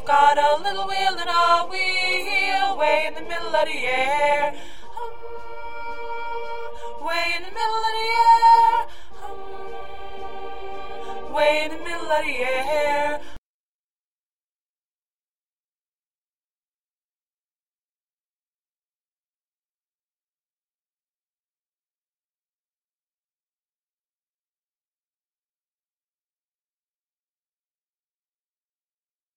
I've got a little wheel and a wheel way in the middle of the air. Way in the middle of the air. Way in the middle of the air.